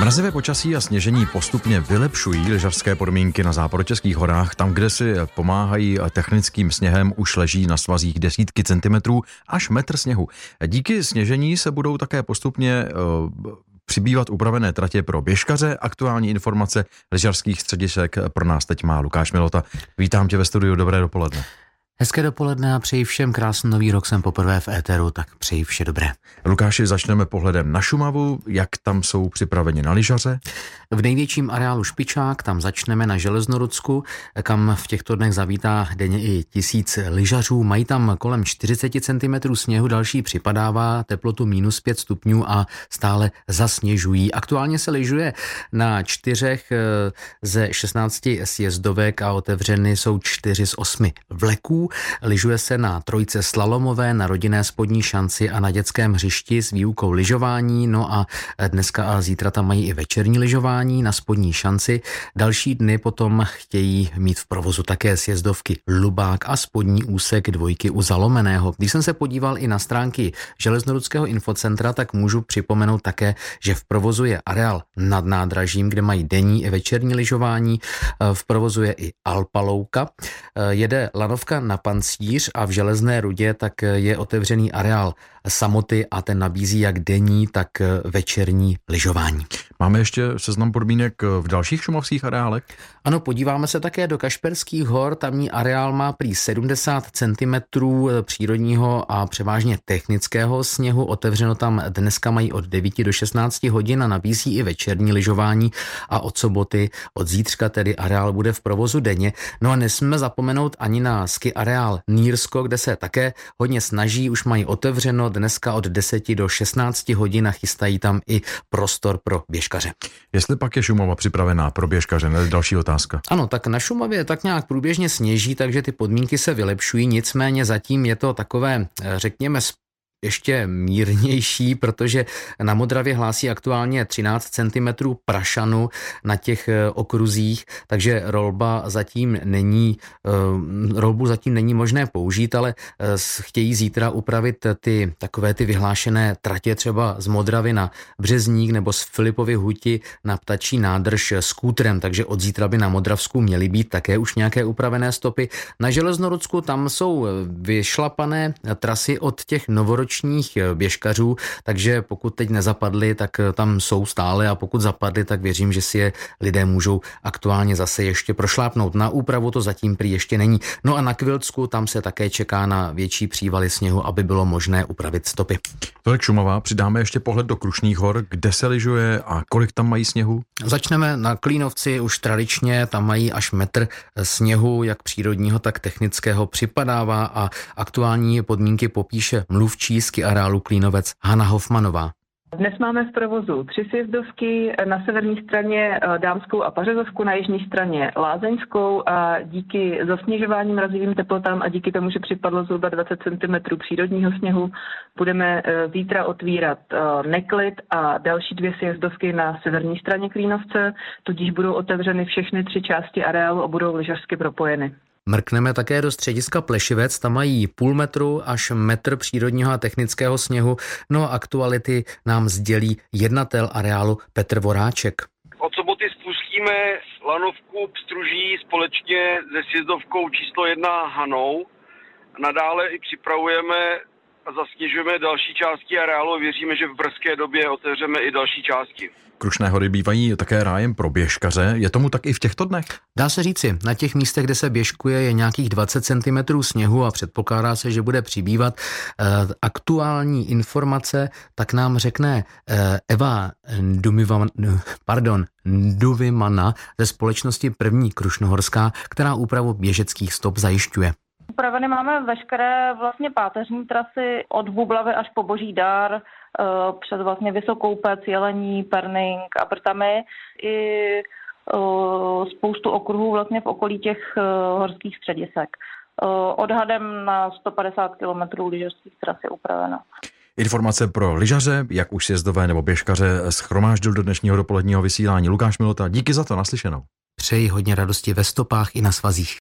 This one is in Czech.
Mrazivé počasí a sněžení postupně vylepšují lyžařské podmínky na západočeských horách. Tam, kde si pomáhají technickým sněhem, už leží na svazích desítky centimetrů až metr sněhu. Díky sněžení se budou také postupně přibývat upravené tratě pro běžkaře. Aktuální informace lyžařských středisek pro nás teď má Lukáš Milota. Vítám tě ve studiu, dobré dopoledne. Hezké dopoledne a přeji všem krásný nový rok, jsem poprvé v éteru, tak přeji vše dobré. Lukáši, začneme pohledem na Šumavu, jak tam jsou připraveni na lyžaře? V největším areálu Špičák, tam začneme na Železnorudsku, kam v těchto dnech zavítá denně i 1000 lyžařů. Mají tam kolem 40 cm sněhu, další připadává, teplotu -5 stupňů a stále zasněžují. Aktuálně se lyžuje na 4 ze 16 sjezdovek a otevřeny jsou 4 z 8 vleků. Lyžuje se na trojce slalomové, na rodinné spodní šanci a na dětském hřišti s výukou lyžování. No a dneska a zítra tam mají i večerní lyžování na spodní šanci. Další dny potom chtějí mít v provozu také sjezdovky Lubák a spodní úsek dvojky u Zalomeného. Když jsem se podíval i na stránky Železnorodského infocentra, tak můžu připomenout také, že v provozu je areál nad nádražím, kde mají denní i večerní lyžování. V provozu je i Alpalouka. Jede lanovka na Pancíř a v Železné Rudě tak je otevřený areál Samoty a ten nabízí jak denní, tak večerní lyžování. Máme ještě seznam podmínek v dalších šumavských areálech? Ano, podíváme se také do Kašperských hor, tamní areál má prý 70 cm přírodního a převážně technického sněhu, otevřeno tam dneska mají od 9 do 16 hodin a nabízí i večerní lyžování a od soboty, od zítřka tedy areál bude v provozu denně. No a nesmíme zapomenout ani na ski areál Nýrsko, kde se také hodně snaží, už mají otevřeno dneska od 10 do 16 hodin a chystají tam i prostor pro běžkaře. Jestli pak je Šumava připravená pro běžkaře, ne další otázka. Ano, tak na Šumavě tak nějak průběžně sněží, takže ty podmínky se vylepšují, nicméně zatím je to takové, řekněme, ještě mírnější, protože na Modravě hlásí aktuálně 13 cm prašanu na těch okruzích, takže rolbu zatím není možné použít, ale chtějí zítra upravit takové ty vyhlášené tratě třeba z Modravy na Březník nebo z Filipovy Huti na Ptačí nádrž skútrem, takže od zítra by na Modravsku měly být také už nějaké upravené stopy. Na Železnorudsku tam jsou vyšlapané trasy od těch novoročních běžkařů, takže pokud teď nezapadly, tak tam jsou stále a pokud zapadly, tak věřím, že si je lidé můžou aktuálně zase ještě prošlápnout. Na úpravu to zatím prý ještě není. No a na Kviltsku tam se také čeká na větší přívaly sněhu, aby bylo možné upravit stopy. Tolik Šumava, přidáme ještě pohled do Krušných hor, kde se lyžuje a kolik tam mají sněhu? Začneme na Klínovci, už tradičně tam mají až metr sněhu, jak přírodního, tak technického připadává a aktuální podmínky popíše mluvčí ski areálu Klínovec Hana Hofmanová. Dnes máme v provozu 3 sjezdovky, na severní straně Dámskou a Pařezovskou, na jižní straně Lázeňskou a díky zasněžování mrazivým teplotám a díky tomu, že připadlo zhruba 20 cm přírodního sněhu, budeme zítra otvírat Neklid a další 2 sjezdovky na severní straně Klínovce, tudíž budou otevřeny všechny 3 části areálu a budou lyžařsky propojeny. Mrkneme také do střediska Plešivec, tam mají půl metru až metr přírodního a technického sněhu. No a aktuality nám sdělí jednatel areálu Petr Voráček. Od soboty spustíme lanovku Pstruží společně se sjezdovkou číslo 1 Hanou. Nadále i připravujeme a zasněžujeme další části areálu. Věříme, že v brzké době otevřeme i další části. Krušné hory bývají také rájem pro běžkaře. Je tomu tak i v těchto dnech? Dá se říci, na těch místech, kde se běžkuje, je nějakých 20 cm sněhu a předpokládá se, že bude přibývat. Aktuální informace tak nám řekne Eva Duvimana ze společnosti První Krušnohorská, která úpravu běžeckých stop zajišťuje. Upraveny máme veškeré vlastně páteřní trasy od Bublavy až po Boží Dar, přes vlastně Vysokou Pec, Jelení, Perning a Brtamy i spoustu okruhů vlastně v okolí těch horských středisek. Odhadem na 150 km lyžařských tras je upraveno. Informace pro lyžaře, jak už sjezdové nebo běžkaře, shromáždil do dnešního dopoledního vysílání Lukáš Milota. Díky za to, naslyšenou. Přeji hodně radosti ve stopách i na svazích.